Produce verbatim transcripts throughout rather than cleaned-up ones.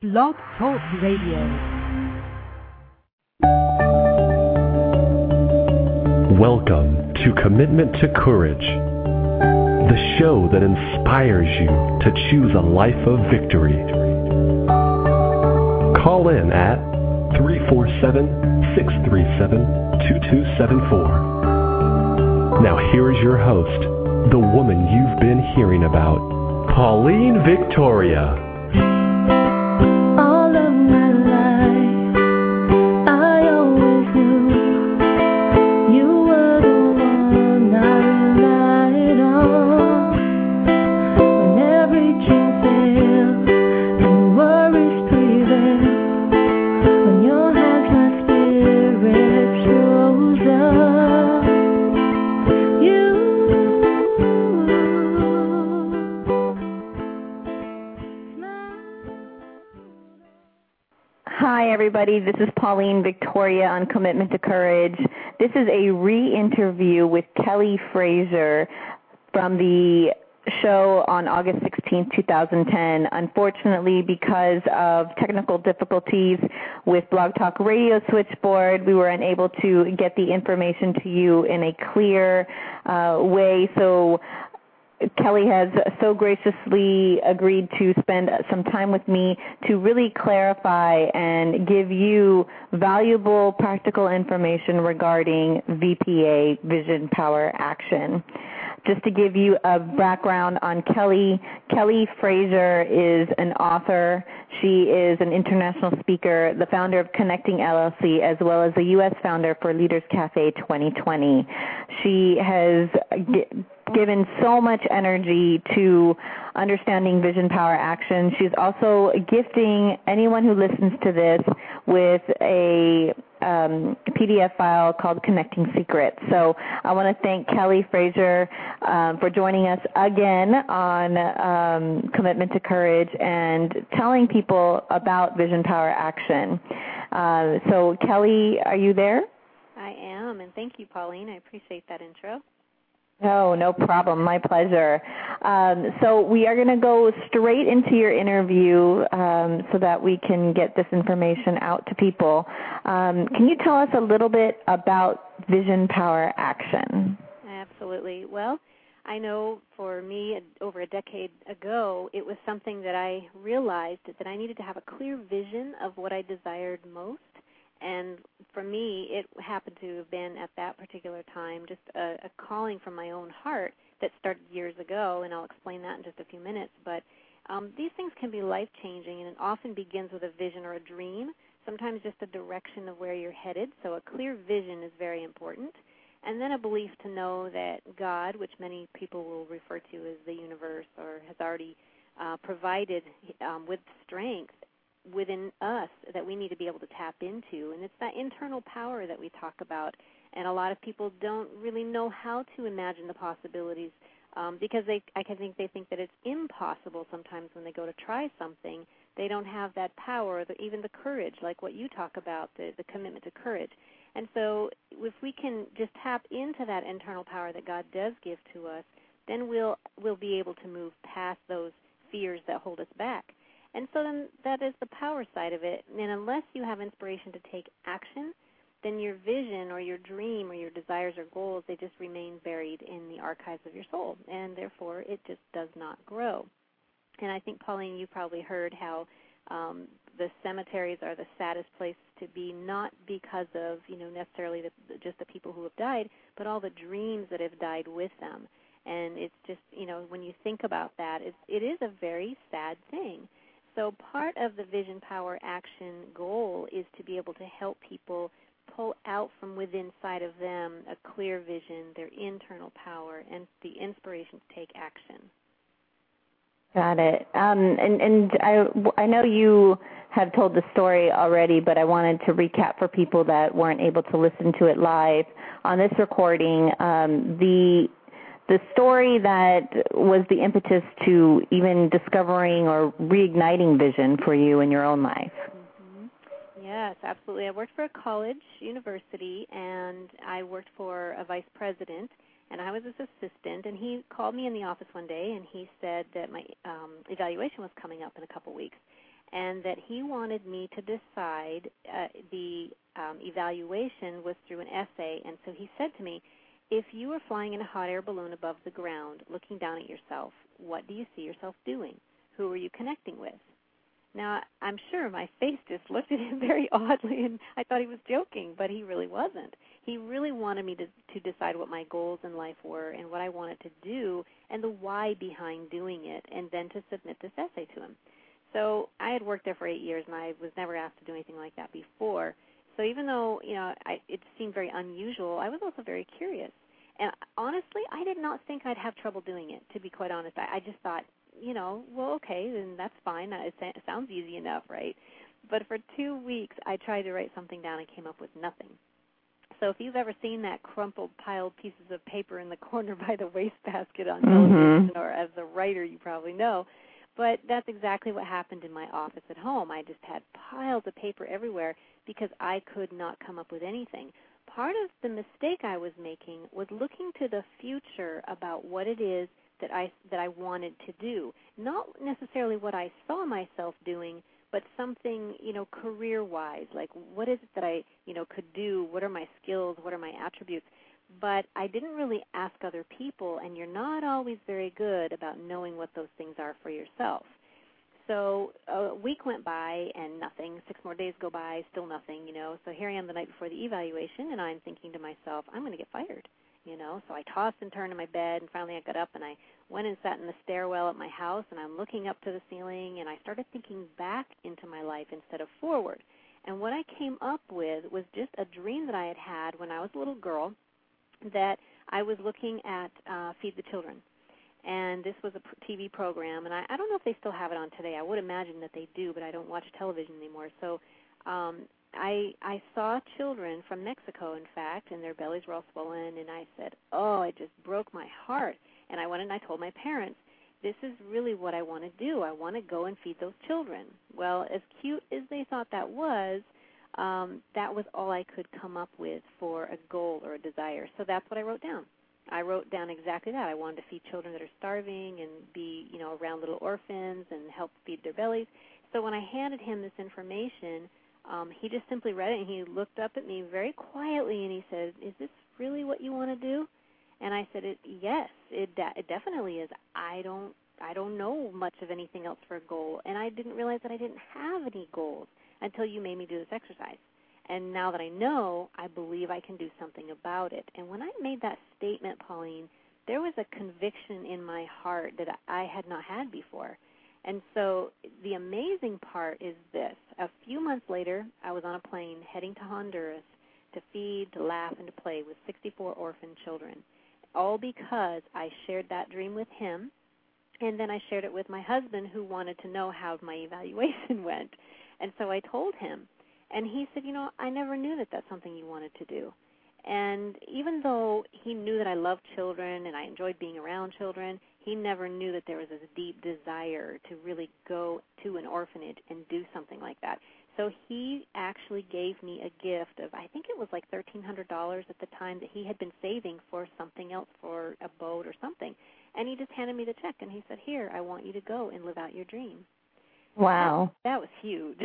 Blog Talk Radio. Welcome to Commitment to Courage, the show that inspires you to choose a life of victory. Call in at three four seven, six three seven, two two seven four. Now here is your host, the woman you've been hearing about, Pauline Victoria. Everybody, this is Pauline Victoria on Commitment to Courage. This is a re-interview with Kelly Fraser from the show on August sixteenth, twenty ten. Unfortunately, because of technical difficulties with Blog Talk Radio switchboard, we were unable to get the information to you in a clear uh, way. So Kelly has so graciously agreed to spend some time with me to really clarify and give you valuable practical information regarding V P A, Vision Power Action. Just to give you a background on Kelly, Kelly Fraser is an author. She is an international speaker, the founder of Connecting L L C, as well as the U S founder for Leaders Cafe twenty twenty. She has g- given so much energy to understanding Vision Power Action. She's also gifting anyone who listens to this with a um, P D F file called Connecting Secrets. So I want to thank Kelly Fraser um, for joining us again on um, Commitment to Courage and telling people about Vision Power Action. Uh, so Kelly, are you there? I am, and thank you, Pauline. I appreciate that intro. No, no problem. My pleasure. Um, so we are going to go straight into your interview um, so that we can get this information out to people. Um, can you tell us a little bit about Vision Power Action? Absolutely. Well, I know for me, over a decade ago, it was something that I realized that I needed to have a clear vision of what I desired most. And for me, it happened to have been at that particular time just a, a calling from my own heart that started years ago, and I'll explain that in just a few minutes. But um, these things can be life-changing, and it often begins with a vision or a dream, sometimes just a direction of where you're headed. So a clear vision is very important. And then a belief to know that God, which many people will refer to as the universe or has already uh, provided um, with strength within us that we need to be able to tap into, and it's that internal power that we talk about, and a lot of people don't really know how to imagine the possibilities um, because they, I can think they think that it's impossible sometimes when they go to try something. They don't have that power, or the, even the courage, like what you talk about, the, the commitment to courage. And so if we can just tap into that internal power that God does give to us, then we'll we'll be able to move past those fears that hold us back. And so then that is the power side of it. And unless you have inspiration to take action, then your vision or your dream or your desires or goals, they just remain buried in the archives of your soul. And therefore, it just does not grow. And I think, Pauline, you probably heard how um, the cemeteries are the saddest places to be, not because of, you know, necessarily the, just the people who have died, but all the dreams that have died with them. And it's just, you know, when you think about that, it's, it is a very sad thing. So part of the Vision Power Action goal is to be able to help people pull out from within inside of them a clear vision, their internal power, and the inspiration to take action. Got it. Um, and and I, I know you have told the story already, but I wanted to recap for people that weren't able to listen to it live. On this recording, um, the The story that was the impetus to even discovering or reigniting vision for you in your own life. Mm-hmm. Yes, absolutely. I worked for a college, university, and I worked for a vice president, and I was his assistant, and he called me in the office one day, and he said that my um, evaluation was coming up in a couple weeks. and that he wanted me to decide. Uh, the um, evaluation was through an essay, and so he said to me, if you were flying in a hot air balloon above the ground, looking down at yourself, what do you see yourself doing? Who are you connecting with? Now, I'm sure my face just looked at him very oddly, and I thought he was joking, but he really wasn't. He really wanted me to, to decide what my goals in life were and what I wanted to do and the why behind doing it, and then to submit this essay to him. So I had worked there for eight years, and I was never asked to do anything like that before. So even though, you know, I, it seemed very unusual, I was also very curious. And honestly, I did not think I'd have trouble doing it, to be quite honest. I, I just thought, you know, well, okay, then that's fine. It, it sounds easy enough, right? But for two weeks, I tried to write something down and came up with nothing. So if you've ever seen that crumpled, piled pieces of paper in the corner by the wastebasket on television, mm-hmm. or as a writer, you probably know, but that's exactly what happened in my office at home. I just had piles of paper everywhere because I could not come up with anything. Part of the mistake I was making was looking to the future about what it is that I that I wanted to do, not necessarily what I saw myself doing, but something, you know, career-wise, like what is it that I, you know, could do, what are my skills, what are my attributes. But I didn't really ask other people, and you're not always very good about knowing what those things are for yourself. So a week went by and nothing. Six more days go by, still nothing, you know. So here I am the night before the evaluation, and I'm thinking to myself, I'm going to get fired, you know. So I tossed and turned in my bed, and finally I got up, and I went and sat in the stairwell at my house, and I'm looking up to the ceiling, and I started thinking back into my life instead of forward. And what I came up with was just a dream that I had had when I was a little girl, that I was looking at uh, Feed the Children. And this was a T V program, and I, I don't know if they still have it on today. I would imagine that they do, but I don't watch television anymore. So um, I I saw children from Mexico, in fact, and their bellies were all swollen, and I said, oh, it just broke my heart. And I went and I told my parents, this is really what I want to do. I want to go and feed those children. Well, as cute as they thought that was, um, that was all I could come up with for a goal or a desire. So that's what I wrote down. I wrote down exactly that. I wanted to feed children that are starving and be, you know, around little orphans and help feed their bellies. So when I handed him this information, um, he just simply read it, and he looked up at me very quietly, and he said, is this really what you want to do? And I said, it, yes, it, de- it definitely is. I don't I don't know much of anything else for a goal, and I didn't realize that I didn't have any goals until you made me do this exercise. And now that I know, I believe I can do something about it. And when I made that statement, Pauline, there was a conviction in my heart that I had not had before. And so the amazing part is this. A few months later, I was on a plane heading to Honduras to feed, to laugh, and to play with sixty-four orphan children, all because I shared that dream with him, and then I shared it with my husband, who wanted to know how my evaluation went. And so I told him. And he said, you know, I never knew that that's something you wanted to do. And even though he knew that I loved children and I enjoyed being around children, he never knew that there was this deep desire to really go to an orphanage and do something like that. So he actually gave me a gift of, I think it was like thirteen hundred dollars at the time, that he had been saving for something else, for a boat or something. And he just handed me the check, and he said, here, I want you to go and live out your dream. Wow. That, that was huge.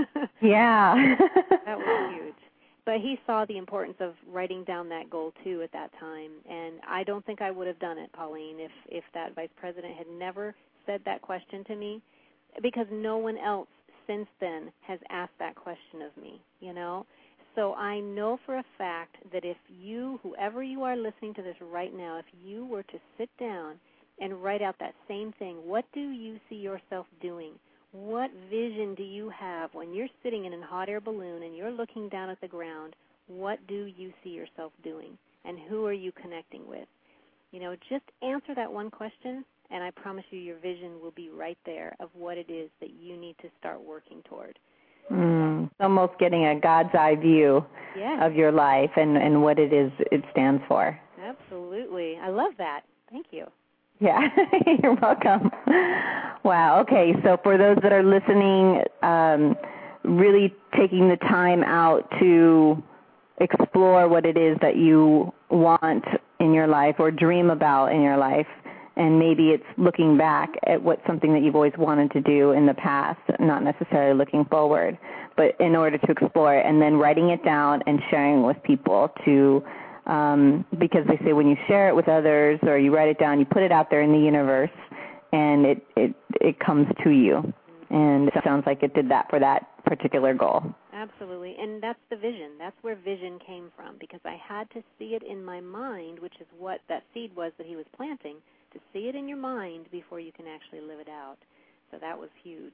Yeah. That was huge. But he saw the importance of writing down that goal, too, at that time. And I don't think I would have done it, Pauline, if, if that vice president had never said that question to me, because no one else since then has asked that question of me, you know. So I know for a fact that if you, whoever you are listening to this right now, if you were to sit down and write out that same thing, what do you see yourself doing? What vision do you have when you're sitting in a hot air balloon and you're looking down at the ground? What do you see yourself doing? And who are you connecting with? You know, just answer that one question, and I promise you your vision will be right there of what it is that you need to start working toward. Mm, it's almost getting a God's eye view yes. of your life and, and what it is it stands for. Absolutely. I love that. Thank you. Yeah, you're welcome. Wow. Okay, so for those that are listening, um, really taking the time out to explore what it is that you want in your life or dream about in your life, and maybe it's looking back at what something that you've always wanted to do in the past, not necessarily looking forward, but in order to explore it, and then writing it down and sharing it with people to, um, because they say when you share it with others or you write it down, you put it out there in the universe, and it, it, it comes to you. And it sounds like it did that for that particular goal. Absolutely, and that's the vision. That's where vision came from, because I had to see it in my mind, which is what that seed was that he was planting, to see it in your mind before you can actually live it out. So that was huge.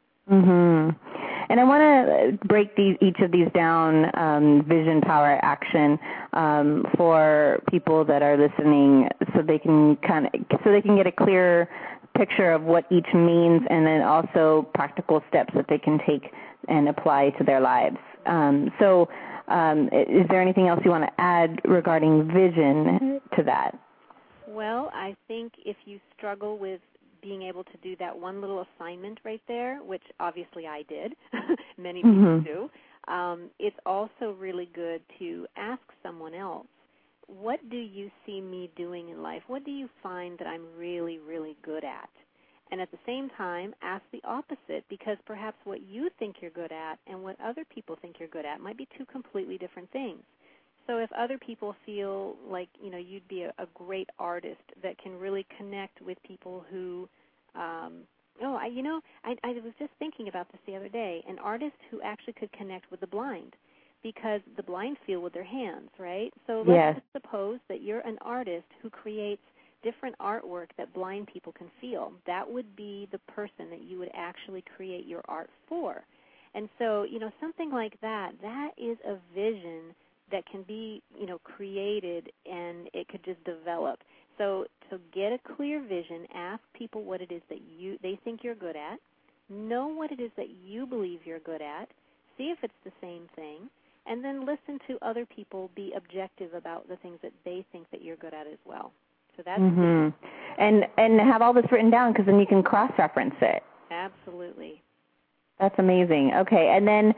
Mhm. And I want to break these, each of these down, um, vision, power, action, um, for people that are listening, so they can kind of, so they can get a clear picture of what each means, and then also practical steps that they can take and apply to their lives. Um, so, um, is there anything else you want to add regarding vision to that? Well, I think if you struggle with being able to do that one little assignment right there, which obviously I did, many people mm-hmm. do, um, it's also really good to ask someone else, what do you see me doing in life? What do you find that I'm really, really good at? And at the same time, ask the opposite, because perhaps what you think you're good at and what other people think you're good at might be two completely different things. So if other people feel like, you know, you'd be a, a great artist that can really connect with people who, um, oh, I, you know, I, I was just thinking about this the other day, an artist who actually could connect with the blind, because the blind feel with their hands, right? So let's yes. just suppose that you're an artist who creates different artwork that blind people can feel. That would be the person that you would actually create your art for. And so, you know, something like that, that is a vision that can be, you know, created, and it could just develop. So to get a clear vision, ask people what it is that you they think you're good at, know what it is that you believe you're good at, see if it's the same thing, and then listen to other people be objective about the things that they think that you're good at as well. So that's mm-hmm. and and have all this written down, because then you can cross-reference it. Absolutely. That's amazing. Okay, and then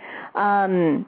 um,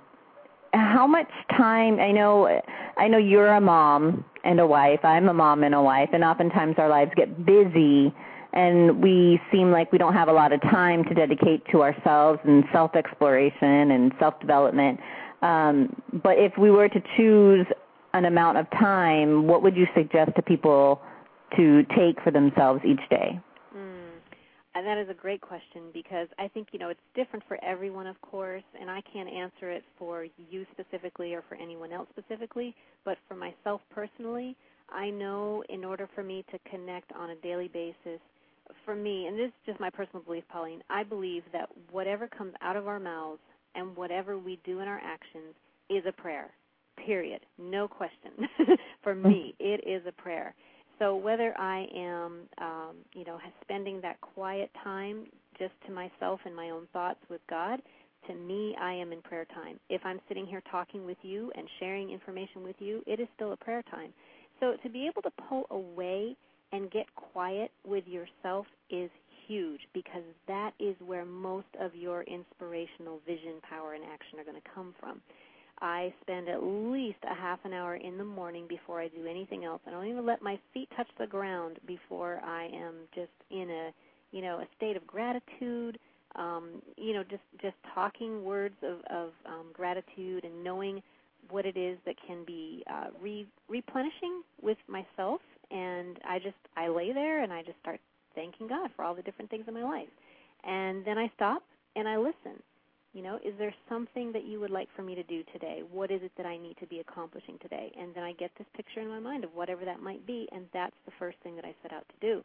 how much time? I know, I know you're a mom and a wife. I'm a mom and a wife, and oftentimes our lives get busy, and we seem like we don't have a lot of time to dedicate to ourselves and self-exploration and self-development. Um, but if we were to choose an amount of time, what would you suggest to people to take for themselves each day? Mm. And that is a great question, because I think, you know, it's different for everyone, of course, and I can't answer it for you specifically or for anyone else specifically, but for myself personally, I know in order for me to connect on a daily basis, for me, and this is just my personal belief, Pauline, I believe that whatever comes out of our mouths and whatever we do in our actions is a prayer, period, no question. For me, it is a prayer. So whether I am, um, you know, spending that quiet time just to myself and my own thoughts with God, to me, I am in prayer time. If I'm sitting here talking with you and sharing information with you, it is still a prayer time. So to be able to pull away and get quiet with yourself is huge, because that is where most of your inspirational vision, power, and action are going to come from. I spend at least a half an hour in the morning before I do anything else. I don't even let my feet touch the ground before I am just in a, you know, a state of gratitude, um, you know, just, just talking words of, of um, gratitude and knowing what it is that can be uh, re- replenishing with myself. And I just, I lay there and I just start thanking God for all the different things in my life. And then I stop and I listen. You know, is there something that you would like for me to do today? What is it that I need to be accomplishing today? And then I get this picture in my mind of whatever that might be, and that's the first thing that I set out to do.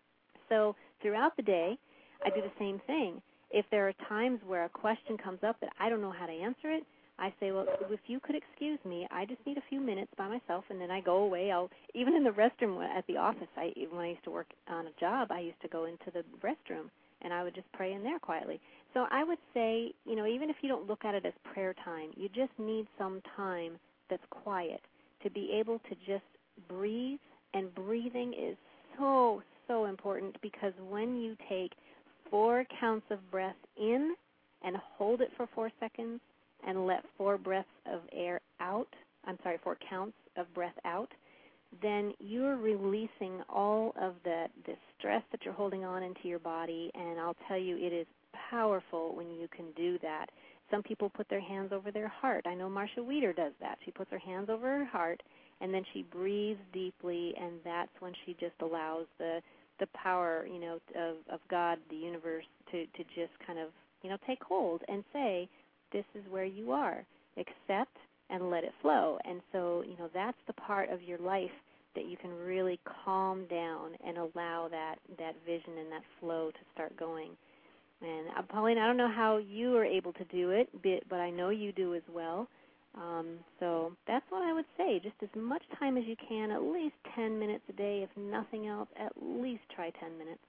So throughout the day, I do the same thing. If there are times where a question comes up that I don't know how to answer it, I say, well, if you could excuse me, I just need a few minutes by myself, and then I go away. I'll even in the restroom at the office, I, when I used to work on a job, I used to go into the restroom, and I would just pray in there quietly. So I would say, you know, even if you don't look at it as prayer time, you just need some time that's quiet to be able to just breathe, and breathing is so, so important, because when you take four counts of breath in and hold it for four seconds and let four breaths of air out, I'm sorry, four counts of breath out, then you're releasing all of the, the stress that you're holding on into your body, and I'll tell you, it is powerful when you can do that. Some people put their hands over their heart. I know Marsha Weeder does that. She puts her hands over her heart, and then she breathes deeply, and that's when she just allows the the power, you know, of, of God, the universe, to, to just kind of, you know, take hold and say, this is where you are. Accept and let it flow. And so, you know, that's the part of your life that you can really calm down and allow that, that vision and that flow to start going. And uh, Pauline, I don't know how you are able to do it, but I know you do as well. Um, so that's what I would say. Just as much time as you can, at least ten minutes a day. If nothing else, at least try ten minutes.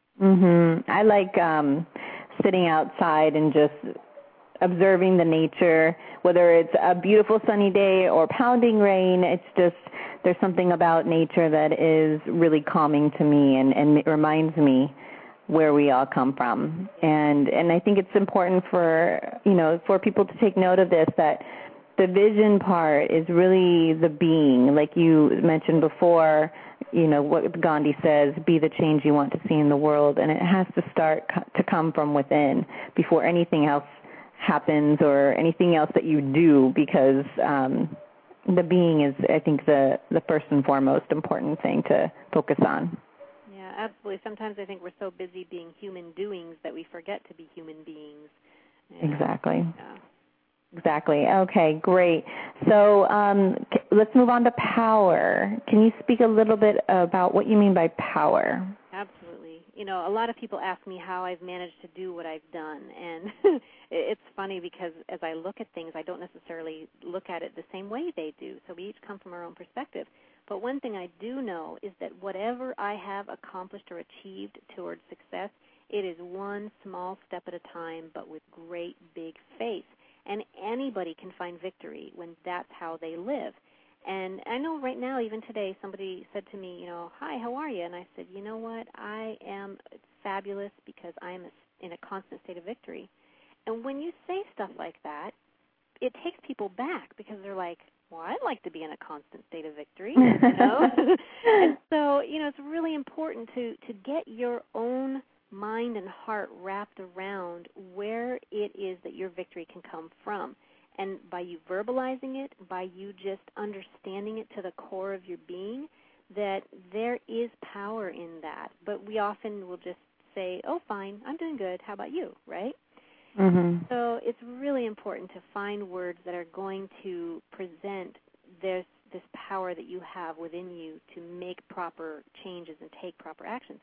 Mhm. I like um, sitting outside and just observing the nature, whether it's a beautiful sunny day or pounding rain. It's just there's something about nature that is really calming to me, and, and it reminds me where we all come from. And and I think it's important for, you know, for people to take note of this, that the vision part is really the being. Like you mentioned before, you know, what Gandhi says, be the change you want to see in the world. And it has to start co- to come from within before anything else happens or anything else that you do, because um, the being is, I think, the, the first and foremost important thing to focus on. Yeah, absolutely. Sometimes I think we're so busy being human doings that we forget to be human beings. You know? Exactly. Yeah. Exactly. Okay, great. So um, c- let's move on to power. Can you speak a little bit about what you mean by power? Absolutely. You know, a lot of people ask me how I've managed to do what I've done, and it's funny because as I look at things, I don't necessarily look at it the same way they do, so we each come from our own perspective. But one thing I do know is that whatever I have accomplished or achieved towards success, it is one small step at a time, but with great big faith. And anybody can find victory when that's how they live. And I know right now, even today, somebody said to me, you know, hi, how are you? And I said, you know what, I am fabulous because I am in a constant state of victory. And when you say stuff like that, it takes people back because they're like, well, I'd like to be in a constant state of victory, you know? And so, you know, it's really important to, to get your own mind and heart wrapped around where it is that your victory can come from. And by you verbalizing it, by you just understanding it to the core of your being, that there is power in that. But we often will just say, oh, fine, I'm doing good, how about you, right? Mm-hmm. So it's really important to find words that are going to present this, this power that you have within you to make proper changes and take proper actions.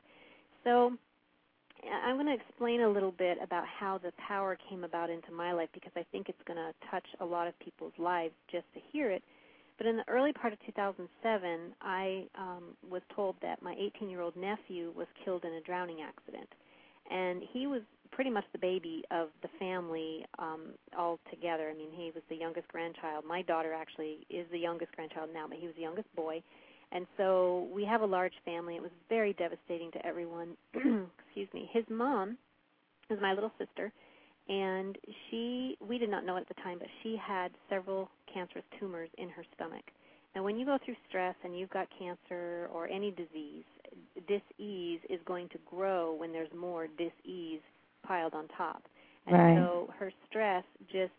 So I'm going to explain a little bit about how the power came about into my life, because I think it's going to touch a lot of people's lives just to hear it. But in the early part of two thousand seven, I um, was told that my eighteen-year-old nephew was killed in a drowning accident. And he was pretty much the baby of the family um, altogether. I mean, he was the youngest grandchild. My daughter actually is the youngest grandchild now, but he was the youngest boy. And so we have a large family. It was very devastating to everyone. Excuse me. His mom is my little sister, and she, we did not know it at the time, but she had several cancerous tumors in her stomach. Now, when you go through stress and you've got cancer or any disease, dis-ease is going to grow when there's more dis-ease piled on top. And right. so her stress just,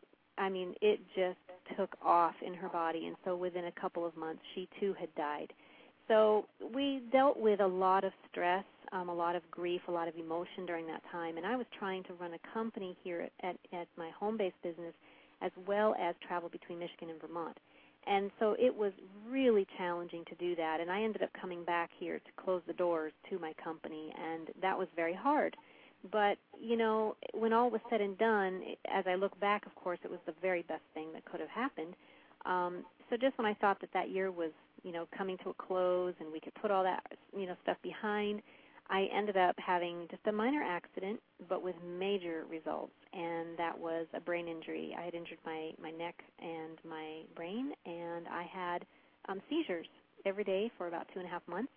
I mean, it just took off in her body, and so within a couple of months, she too had died. So we dealt with a lot of stress, um, a lot of grief, a lot of emotion during that time, and I was trying to run a company here at, at my home-based business as well as travel between Michigan and Vermont. And so it was really challenging to do that, and I ended up coming back here to close the doors to my company, and that was very hard. But, you know, when all was said and done, as I look back, of course, it was the very best thing that could have happened. Um, so just when I thought that that year was, you know, coming to a close and we could put all that, you know, stuff behind, I ended up having just a minor accident, but with major results, and that was a brain injury. I had injured my, my neck and my brain, and I had um, seizures every day for about two and a half months,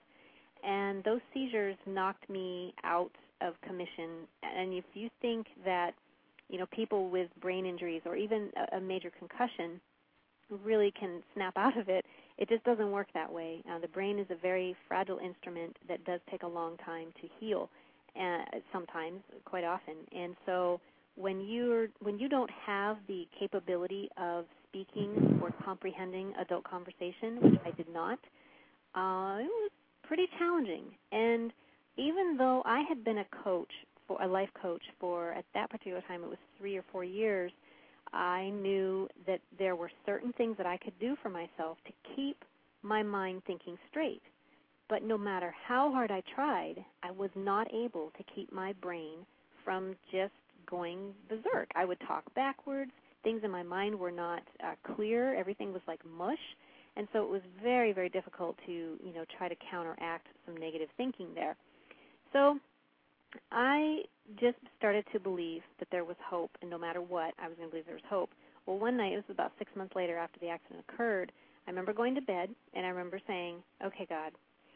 and those seizures knocked me out of commission. And if you think that, you know, people with brain injuries or even a, a major concussion really can snap out of it, it just doesn't work that way. Uh, the brain is a very fragile instrument that does take a long time to heal, uh, sometimes, quite often. And so when you're when you don't have the capability of speaking or comprehending adult conversation, which I did not, uh, it was pretty challenging. And even though I had been a coach, for a life coach for, at that particular time, it was three or four years, I knew that there were certain things that I could do for myself to keep my mind thinking straight. But no matter how hard I tried, I was not able to keep my brain from just going berserk. I would talk backwards. Things in my mind were not uh, clear. Everything was like mush. And so it was very, very difficult to, you know, try to counteract some negative thinking there. So I just started to believe that there was hope, and no matter what, I was going to believe there was hope. Well, one night, it was about six months later after the accident occurred, I remember going to bed, and I remember saying, okay, God,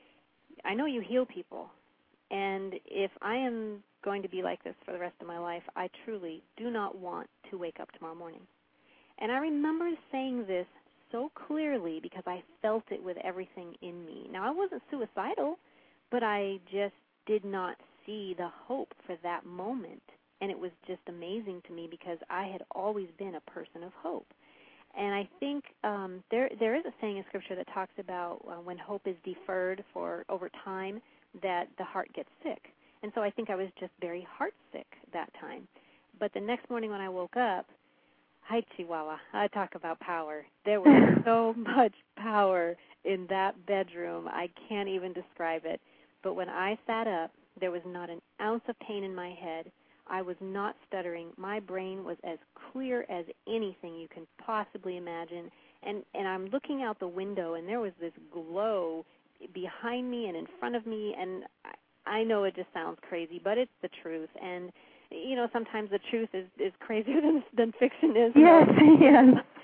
I know you heal people, and if I am going to be like this for the rest of my life, I truly do not want to wake up tomorrow morning. And I remember saying this so clearly because I felt it with everything in me. Now, I wasn't suicidal, but I just did not see the hope for that moment. And it was just amazing to me because I had always been a person of hope. And I think um, there there is a saying in Scripture that talks about uh, when hope is deferred for over time, that the heart gets sick. And so I think I was just very heart sick that time. But the next morning when I woke up, hi, Chihuahua, I talk about power. There was so much power in that bedroom. I can't even describe it. But when I sat up, there was not an ounce of pain in my head. I was not stuttering. My brain was as clear as anything you can possibly imagine. And, and I'm looking out the window, and there was this glow behind me and in front of me. And I, I know it just sounds crazy, but it's the truth. And, you know, sometimes the truth is, is crazier than, than fiction is. Yes, yes.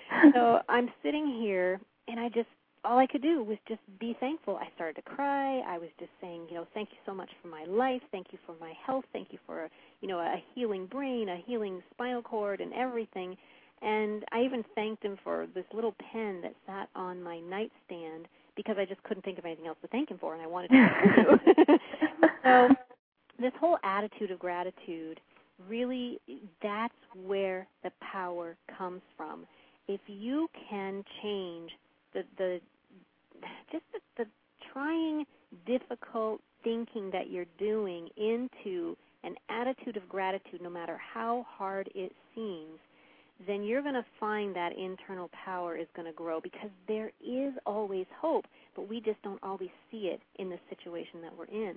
So I'm sitting here, and I just, all I could do was just be thankful. I started to cry. I was just saying, you know, thank you so much for my life. Thank you for my health. Thank you for, you know, a healing brain, a healing spinal cord, and everything. And I even thanked him for this little pen that sat on my nightstand because I just couldn't think of anything else to thank him for, and I wanted to do. So this whole attitude of gratitude, really, that's where the power comes from. If you can change the the just the, the trying, difficult thinking that you're doing into an attitude of gratitude, no matter how hard it seems, then you're going to find that internal power is going to grow because there is always hope, but we just don't always see it in the situation that we're in.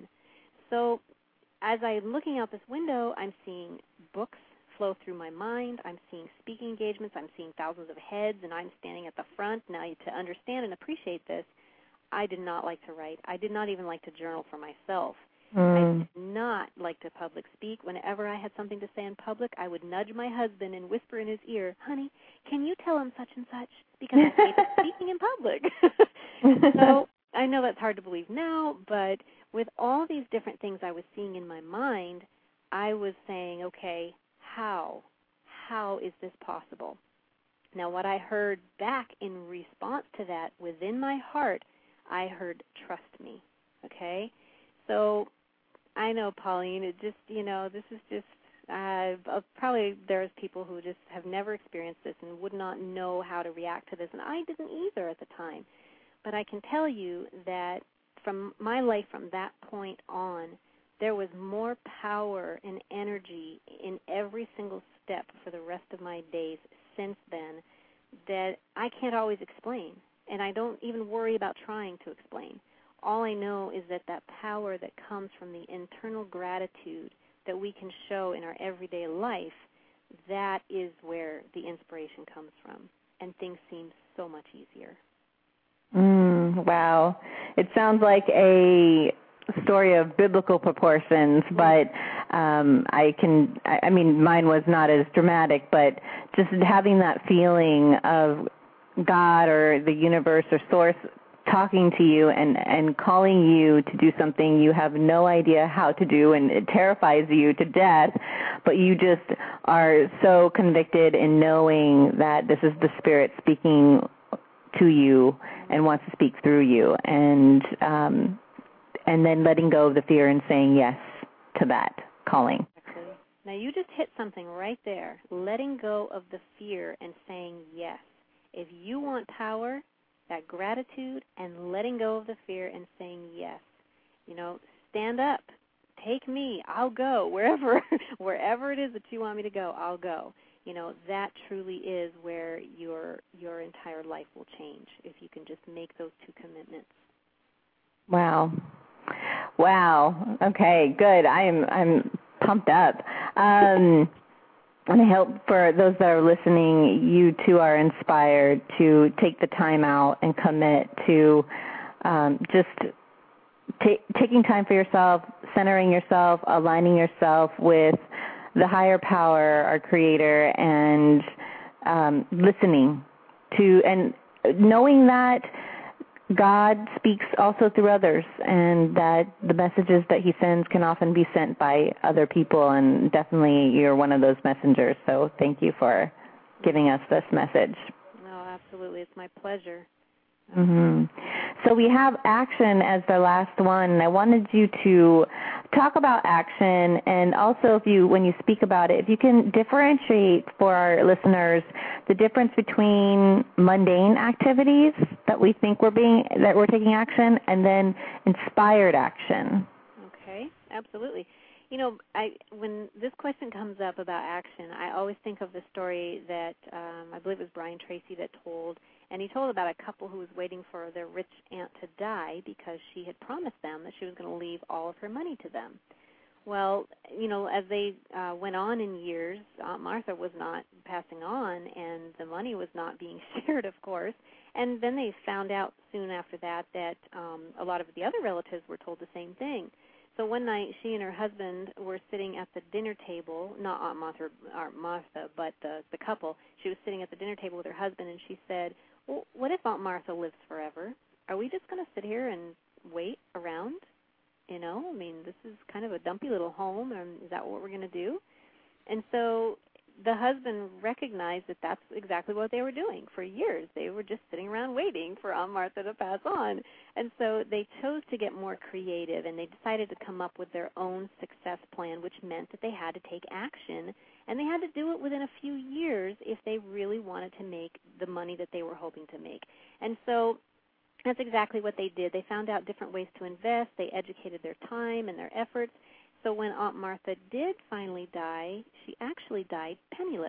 So as I'm looking out this window, I'm seeing books flow through my mind. I'm seeing speaking engagements. I'm seeing thousands of heads, and I'm standing at the front. Now, to understand and appreciate this, I did not like to write. I did not even like to journal for myself. Mm. I did not like to public speak. Whenever I had something to say in public, I would nudge my husband and whisper in his ear, honey, can you tell him such and such? Because I hate speaking in public. So I know that's hard to believe now, but with all these different things I was seeing in my mind, I was saying, okay, how? How is this possible? Now, what I heard back in response to that within my heart, I heard, trust me, okay? So I know, Pauline, it just, you know, this is just, uh, probably there's people who just have never experienced this and would not know how to react to this, and I didn't either at the time. But I can tell you that from my life from that point on, there was more power and energy in every single step for the rest of my days since then that I can't always explain, and I don't even worry about trying to explain. All I know is that that power that comes from the internal gratitude that we can show in our everyday life, that is where the inspiration comes from, and things seem so much easier. Mm, wow. It sounds like a story of biblical proportions, but um, I can, I, I mean, mine was not as dramatic, but just having that feeling of God or the universe or source talking to you and, and calling you to do something you have no idea how to do, and it terrifies you to death, but you just are so convicted in knowing that this is the Spirit speaking to you and wants to speak through you, and um, and then letting go of the fear and saying yes to that calling. Exactly. Now you just hit something right there, letting go of the fear and saying yes. If you want power, that gratitude and letting go of the fear and saying yes. You know, stand up, take me, I'll go, wherever wherever it is that you want me to go, I'll go. You know, that truly is where your your entire life will change, if you can just make those two commitments. Wow. Wow. Okay, good. I am I'm pumped up. Um, and I hope for those that are listening, you too are inspired to take the time out and commit to um, just t- taking time for yourself, centering yourself, aligning yourself with the higher power, our Creator, and um, listening to, and knowing that God speaks also through others, and that the messages that He sends can often be sent by other people, and definitely you're one of those messengers. So thank you for giving us this message. No, absolutely. It's my pleasure. Mm-hmm. So we have action as the last one. I wanted you to talk about action, and also if you, when you speak about it, if you can differentiate for our listeners the difference between mundane activities that we think we're being, that we're taking action, and then inspired action. Okay, absolutely. You know, I when this question comes up about action, I always think of the story that um, I believe it was Brian Tracy that told, and he told about a couple who was waiting for their rich aunt to die because she had promised them that she was going to leave all of her money to them. Well, you know, as they uh, went on in years, Aunt Martha was not passing on, and the money was not being shared, of course. And then they found out soon after that that um, a lot of the other relatives were told the same thing. So one night, she and her husband were sitting at the dinner table, not Aunt Martha, Aunt Martha but the, the couple. She was sitting at the dinner table with her husband, and she said, well, what if Aunt Martha lives forever? Are we just going to sit here and wait around? You know, I mean, this is kind of a dumpy little home, and is that what we're going to do? And so the husband recognized that that's exactly what they were doing for years. They were just sitting around waiting for Aunt Martha to pass on. And so they chose to get more creative, and they decided to come up with their own success plan, which meant that they had to take action, and they had to do it within a few years if they really wanted to make the money that they were hoping to make. And so that's exactly what they did. They found out different ways to invest. They educated their time and their efforts. So when Aunt Martha did finally die, she actually died penniless.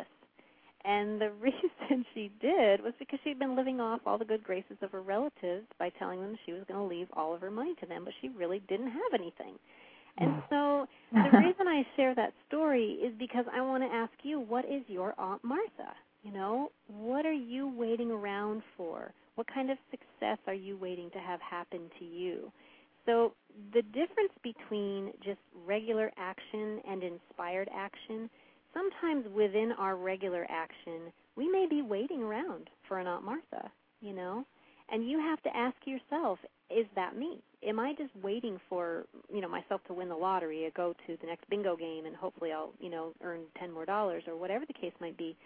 And the reason she did was because she'd been living off all the good graces of her relatives by telling them she was going to leave all of her money to them, but she really didn't have anything. And so the reason I share that story is because I want to ask you, what is your Aunt Martha? You know, what are you waiting around for? What kind of success are you waiting to have happen to you? So the difference between just regular action and inspired action, sometimes within our regular action, we may be waiting around for an Aunt Martha, you know, and you have to ask yourself, is that me? Am I just waiting for, you know, myself to win the lottery or go to the next bingo game and hopefully I'll, you know, earn ten more dollars or whatever the case might be?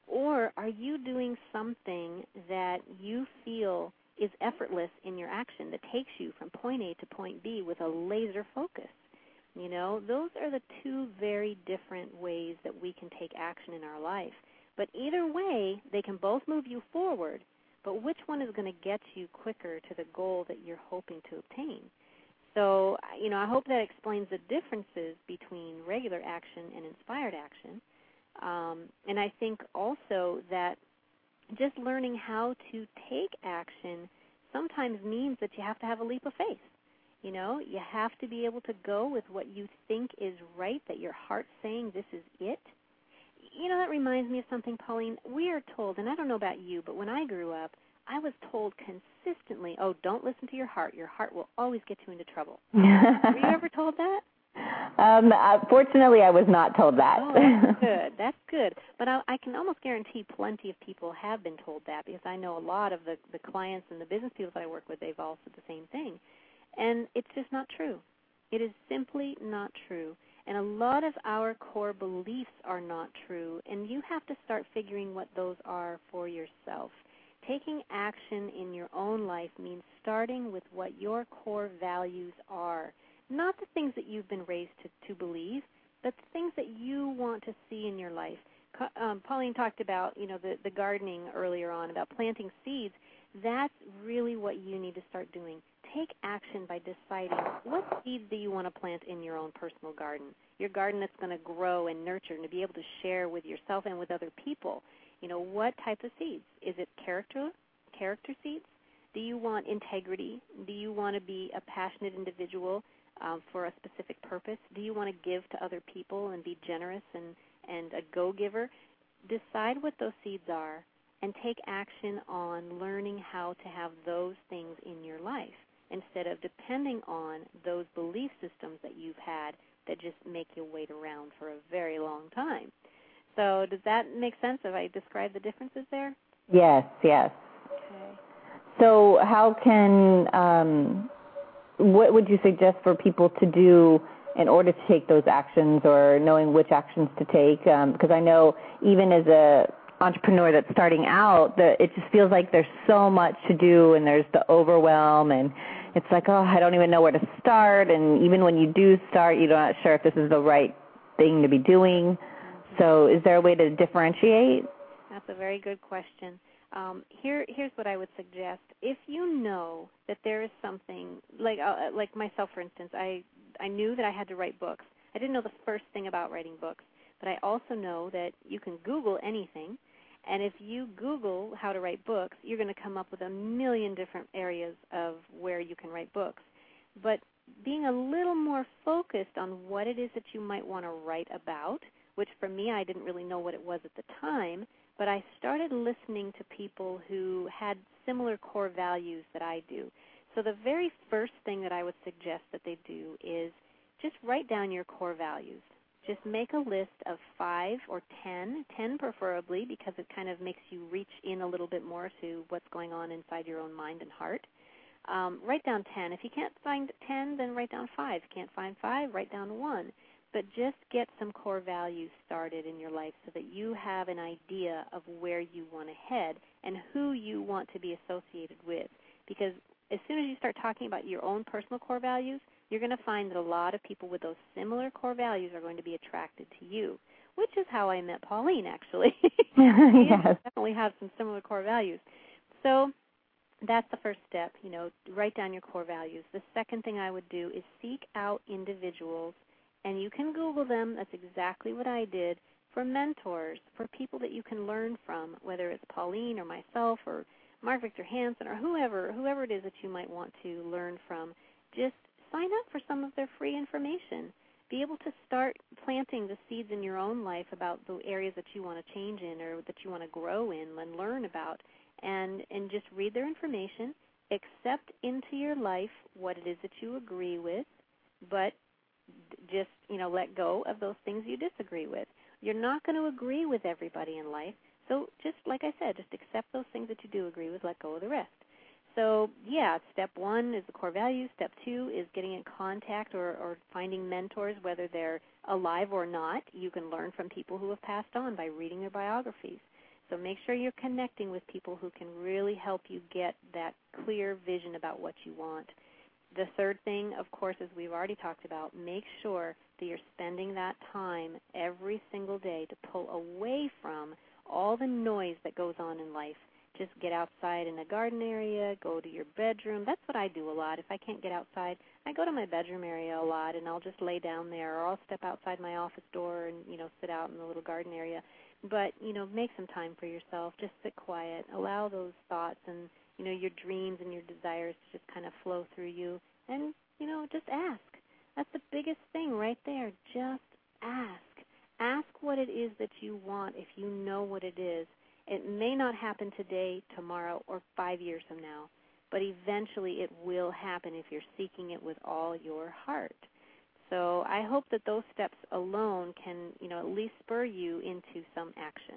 Or are you doing something that you feel is effortless in your action, that takes you from point A to point B with a laser focus? You know, those are the two very different ways that we can take action in our life. But either way, they can both move you forward, but which one is going to get you quicker to the goal that you're hoping to obtain? So, you know, I hope that explains the differences between regular action and inspired action. Um, and I think also that just learning how to take action sometimes means that you have to have a leap of faith. You know, you have to be able to go with what you think is right, that your heart's saying this is it. You know, that reminds me of something, Pauline. We are told, and I don't know about you, but when I grew up, I was told consistently, oh, don't listen to your heart. Your heart will always get you into trouble. Were you ever told that? Um, uh, fortunately, I was not told that. Oh, that's good. That's good. But I, I can almost guarantee plenty of people have been told that, because I know a lot of the, the clients and the business people that I work with, they've all said the same thing. And it's just not true. It is simply not true. And a lot of our core beliefs are not true, and you have to start figuring what those are for yourself. taking action in your own life means starting with what your core values are, not the things that you've been raised to, to believe, but the things that you want to see in your life. Um, Pauline talked about, you know, the, the gardening earlier on, about planting seeds. That's really what you need to start doing. Take action by deciding what seeds do you want to plant in your own personal garden, your garden that's going to grow and nurture and to be able to share with yourself and with other people. You know, what type of seeds? Is it character, character seeds? Do you want integrity? Do you want to be a passionate individual um, for a specific purpose? Do you want to give to other people and be generous and, and a go-giver? Decide what those seeds are and take action on learning how to have those things in your life instead of depending on those belief systems that you've had that just make you wait around for a very long time. So does that make sense if I describe the differences there? Yes, yes. Okay. So how can, um, what would you suggest for people to do in order to take those actions or knowing which actions to take? Um, because I know even as a entrepreneur that's starting out, the, it just feels like there's so much to do and there's the overwhelm and it's like, oh, I don't even know where to start. And even when you do start, you're not sure if this is the right thing to be doing. So is there a way to differentiate? That's a very good question. Um, here, here's what I would suggest. If you know that there is something, like uh, like myself, for instance, I, I knew that I had to write books. I didn't know the first thing about writing books, but I also know that you can Google anything, and if you Google how to write books, you're going to come up with a million different areas of where you can write books. But being a little more focused on what it is that you might want to write about, which for me I didn't really know what it was at the time, but I started listening to people who had similar core values that I do. So the very first thing that I would suggest that they do is just write down your core values. Just make a list of five or ten, ten preferably, because it kind of makes you reach in a little bit more to what's going on inside your own mind and heart. Um, write down ten. If you can't find ten, then write down five. If you can't find five, write down one. But just get some core values started in your life so that you have an idea of where you want to head and who you want to be associated with. Because as soon as you start talking about your own personal core values, you're going to find that a lot of people with those similar core values are going to be attracted to you, which is how I met Pauline, actually. We Yes. definitely have some similar core values. So that's the first step, you know, write down your core values. The second thing I would do is seek out individuals, and you can Google them. That's exactly what I did, for mentors, for people that you can learn from, whether it's Pauline or myself or Mark Victor Hansen or whoever, whoever it is that you might want to learn from. Just sign up for some of their free information. Be able to start planting the seeds in your own life about the areas that you want to change in or that you want to grow in and learn about, and, and just read their information, accept into your life what it is that you agree with, but just, you know, let go of those things you disagree with. You're not going to agree with everybody in life, so just like I said, just accept those things that you do agree with, let go of the rest. So, yeah, step one is the core values. Step two is getting in contact or, or finding mentors, whether they're alive or not. You can learn from people who have passed on by reading their biographies. So make sure you're connecting with people who can really help you get that clear vision about what you want. The third thing, of course, as we've already talked about, make sure that you're spending that time every single day to pull away from all the noise that goes on in life. Just get outside in a garden area, go to your bedroom. That's what I do a lot. If I can't get outside, I go to my bedroom area a lot, and I'll just lay down there, or I'll step outside my office door and, you know, sit out in the little garden area. But, you know, make some time for yourself. Just sit quiet. Allow those thoughts and, you know, your dreams and your desires to just kind of flow through you. And, you know, just ask. That's the biggest thing right there. Just ask. Ask what it is that you want if you know what it is. It may not happen today, tomorrow, or five years from now, but eventually it will happen if you're seeking it with all your heart. So I hope that those steps alone can, you know, at least spur you into some action.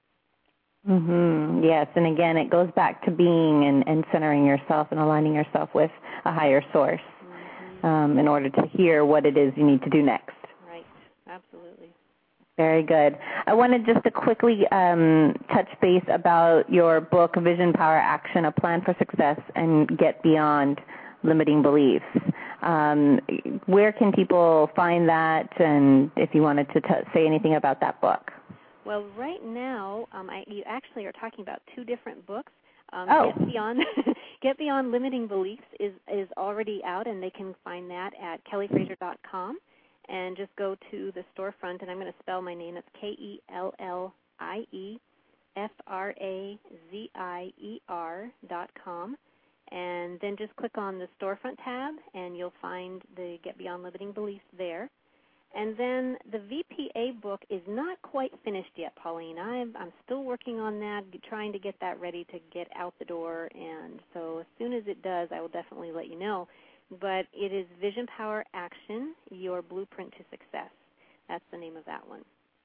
Mm-hmm. Yes, and again, it goes back to being and, and centering yourself and aligning yourself with a higher source mm-hmm. um, in order to hear what it is you need to do next. Right, absolutely. Very good. I wanted just to quickly um, touch base about your book, Vision, Power, Action, A Plan for Success and Get Beyond Limiting Beliefs. Um, where can people find that, and if you wanted to t- say anything about that book? Well, right now, um, I, you actually are talking about two different books. Um, oh. Get Beyond, Get Beyond Limiting Beliefs is, is already out, and they can find that at kelly frazier dot com. And just go to the storefront, and I'm going to spell my name. It's K E L L I E F R A Z I E R dot com. And then just click on the storefront tab, and you'll find the Get Beyond Limiting Beliefs there. And then the V P A book is not quite finished yet, Pauline. I'm, I'm still working on that, trying to get that ready to get out the door. And so as soon as it does, I will definitely let you know. But it is Vision, Power, Action, Your Blueprint to Success. That's the name of that one.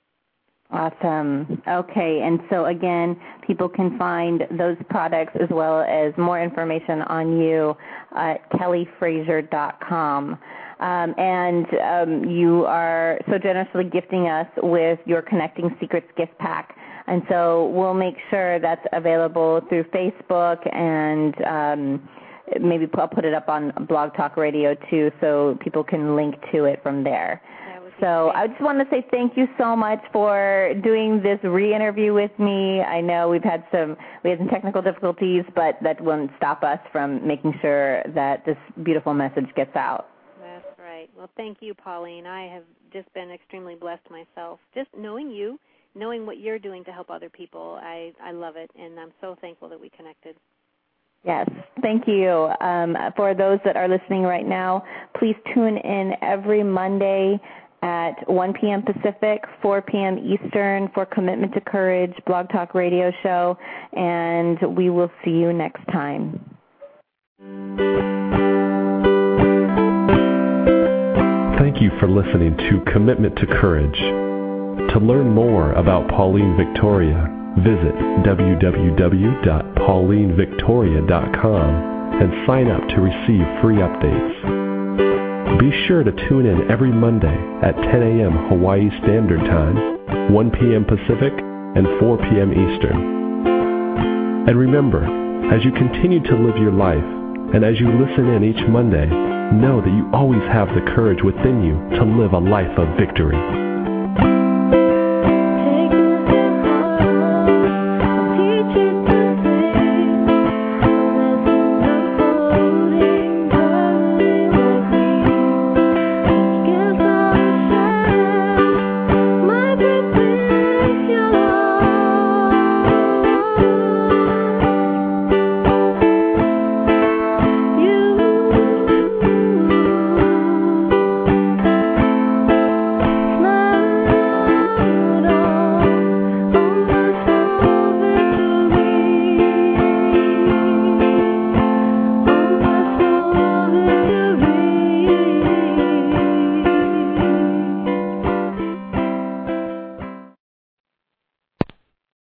Awesome. Okay, and so again, people can find those products as well as more information on you at kelly frazier dot com. Um, and um, you are so generously gifting us with your Connecting Secrets gift pack. And so we'll make sure that's available through Facebook, and um, maybe I'll put it up on Blog Talk Radio too, so people can link to it from there. So I just want to say thank you so much for doing this re-interview with me. I know we've had some we had some technical difficulties, but that won't stop us from making sure that this beautiful message gets out. That's right. Well, thank you, Pauline. I have just been extremely blessed myself. Just knowing you, knowing what you're doing to help other people, I, I love it, and I'm so thankful that we connected. Yes, thank you. Um, for those that are listening right now, please tune in every Monday at one p.m. Pacific, four p.m. Eastern for Commitment to Courage Blog Talk Radio Show, and we will see you next time. Thank you for listening to Commitment to Courage. To learn more about Pauline Victoria, visit w w w dot pauline victoria dot com and sign up to receive free updates. Be sure to tune in every Monday at ten a.m. Hawaii Standard Time, one p.m. Pacific, and four p.m. Eastern. And remember, as you continue to live your life, and as you listen in each Monday, know that you always have the courage within you to live a life of victory.